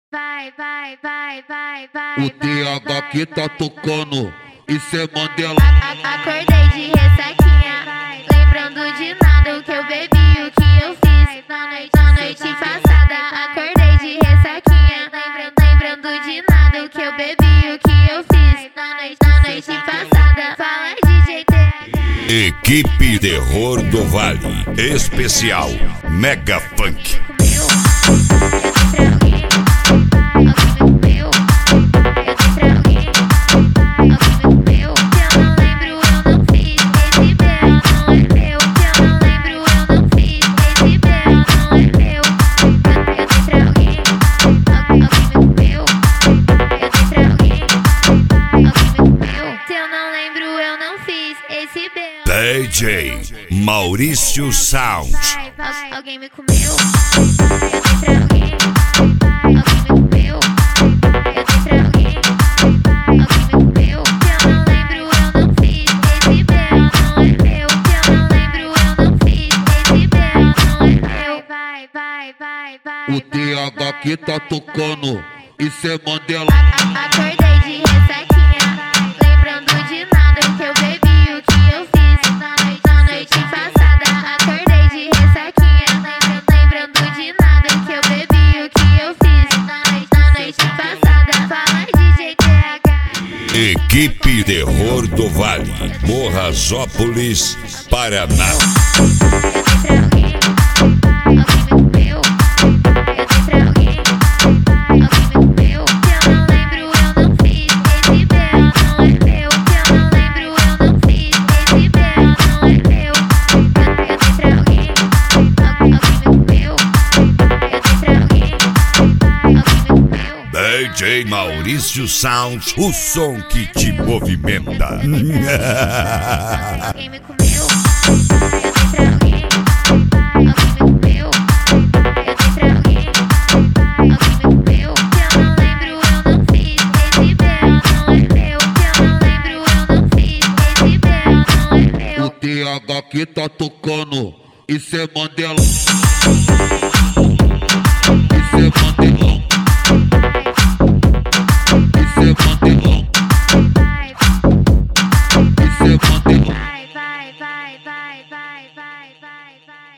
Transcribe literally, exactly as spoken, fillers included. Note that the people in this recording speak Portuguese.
Vai, vai, vai, vai, vai. O T H que tá tocando, isso é Mandela. Acordei de ressaquinha, lembrando de nada, o que eu bebi, o que eu fiz na noite, na noite passada. Acordei de ressaquinha, lembrando, lembrando de nada, o que eu bebi, o que eu fiz na noite, na noite passada. Fala D J T H. Equipe Terror do Vale, especial Mega Funk. D J Maurício Sound. Alguém me comeu? Alguém me comeu? Alguém me comeu? Que eu não lembro, eu não fiz. Esse B O não é meu. Que eu não lembro, eu não fiz. Esse B O não é meu. Vai, vai, vai, vai. O T H que tá tocando, isso é Mandela. Acordei de ressaquinha, lembrando de nada, o que eu bebi, o que eu fiz na noite, na noite passada. Acordei de ressaquinha, lembrando de nada, o que eu bebi, o que eu fiz na noite, na noite passada. Fala D J T H. Equipe Terror do Vale, Morrazópolis, Paraná. D J Maurício Sound, o som que te movimenta. Alguém me comeu? Alguém me comeu? Alguém me comeu? Que eu não lembro, eu não fiz. Esse B O não é meu. Que eu não lembro, eu não fiz. Esse B O não é meu. O T H que tá tocando, isso é Mandela. Isso é Mandela.